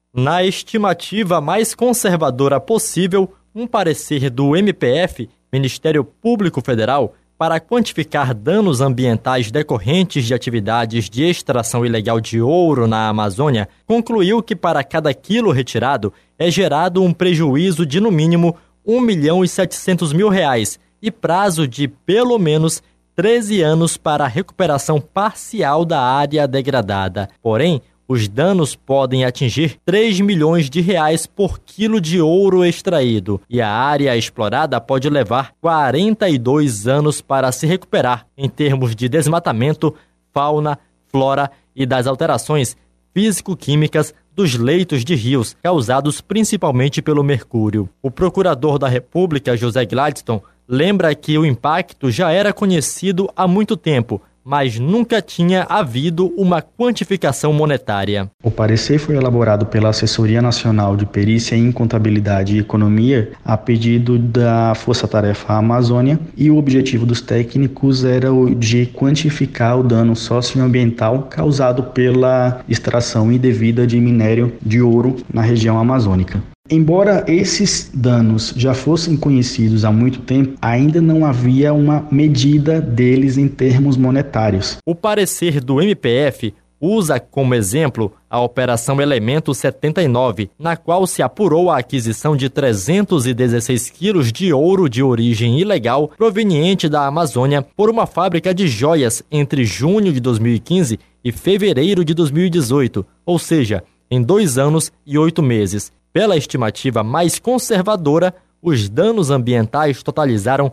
Na estimativa mais conservadora possível, um parecer do MPF, Ministério Público Federal, para quantificar danos ambientais decorrentes de atividades de extração ilegal de ouro na Amazônia, concluiu que para cada quilo retirado é gerado um prejuízo de no mínimo R$1.700.000 e prazo de pelo menos 13 anos para a recuperação parcial da área degradada. Porém, os danos podem atingir R$3 milhões por quilo de ouro extraído e a área explorada pode levar 42 anos para se recuperar em termos de desmatamento, fauna, flora e das alterações físico-químicas dos leitos de rios, causados principalmente pelo mercúrio. O procurador da República, José Gladstone, lembra que o impacto já era conhecido há muito tempo, mas nunca tinha havido uma quantificação monetária. O parecer foi elaborado pela Assessoria Nacional de Perícia em Contabilidade e Economia a pedido da Força Tarefa Amazônia e o objetivo dos técnicos era o de quantificar o dano socioambiental causado pela extração indevida de minério de ouro na região amazônica. Embora esses danos já fossem conhecidos há muito tempo, ainda não havia uma medida deles em termos monetários. O parecer do MPF usa como exemplo a Operação Elemento 79, na qual se apurou a aquisição de 316 quilos de ouro de origem ilegal proveniente da Amazônia por uma fábrica de joias entre junho de 2015 e fevereiro de 2018, ou seja, em 2 anos e 8 meses. Pela estimativa mais conservadora, os danos ambientais totalizaram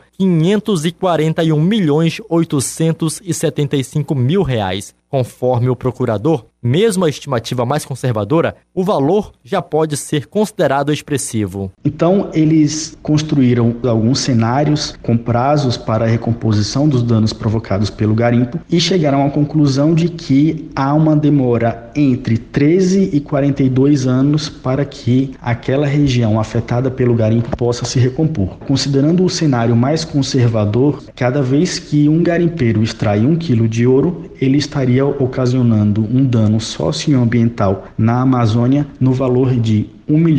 R$541.875.000. Conforme o procurador, mesmo a estimativa mais conservadora, o valor já pode ser considerado expressivo. Então, eles construíram alguns cenários com prazos para a recomposição dos danos provocados pelo garimpo e chegaram à conclusão de que há uma demora entre 13 e 42 anos para que aquela região afetada pelo garimpo possa se recompor. Considerando o cenário mais conservador, cada vez que um garimpeiro extrai 1 quilo de ouro, ele estaria ocasionando um dano socioambiental na Amazônia no valor de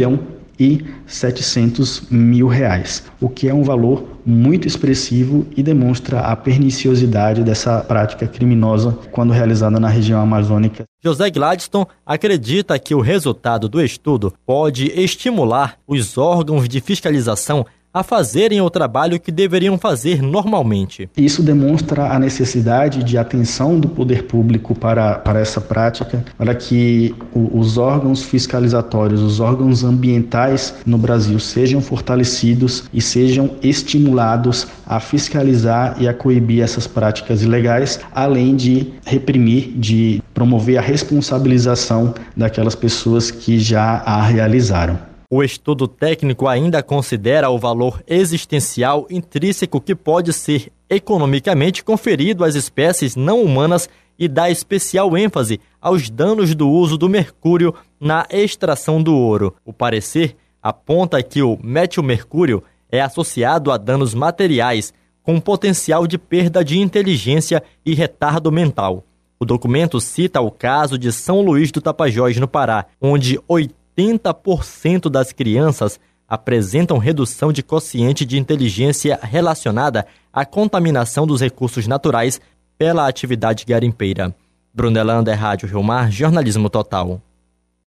R$1.700.000, o que é um valor muito expressivo e demonstra a perniciosidade dessa prática criminosa quando realizada na região amazônica. José Gladstone acredita que o resultado do estudo pode estimular os órgãos de fiscalização a fazerem o trabalho que deveriam fazer normalmente. Isso demonstra a necessidade de atenção do poder público para essa prática, para que os órgãos fiscalizatórios, os órgãos ambientais no Brasil sejam fortalecidos e sejam estimulados a fiscalizar e a coibir essas práticas ilegais, além de reprimir, de promover a responsabilização daquelas pessoas que já a realizaram. O estudo técnico ainda considera o valor existencial intrínseco que pode ser economicamente conferido às espécies não humanas e dá especial ênfase aos danos do uso do mercúrio na extração do ouro. O parecer aponta que o metilmercúrio é associado a danos materiais com potencial de perda de inteligência e retardo mental. O documento cita o caso de São Luís do Tapajós, no Pará, onde 80% das crianças apresentam redução de quociente de inteligência relacionada à contaminação dos recursos naturais pela atividade garimpeira. Brunelander, Rádio Rio Mar, Jornalismo Total.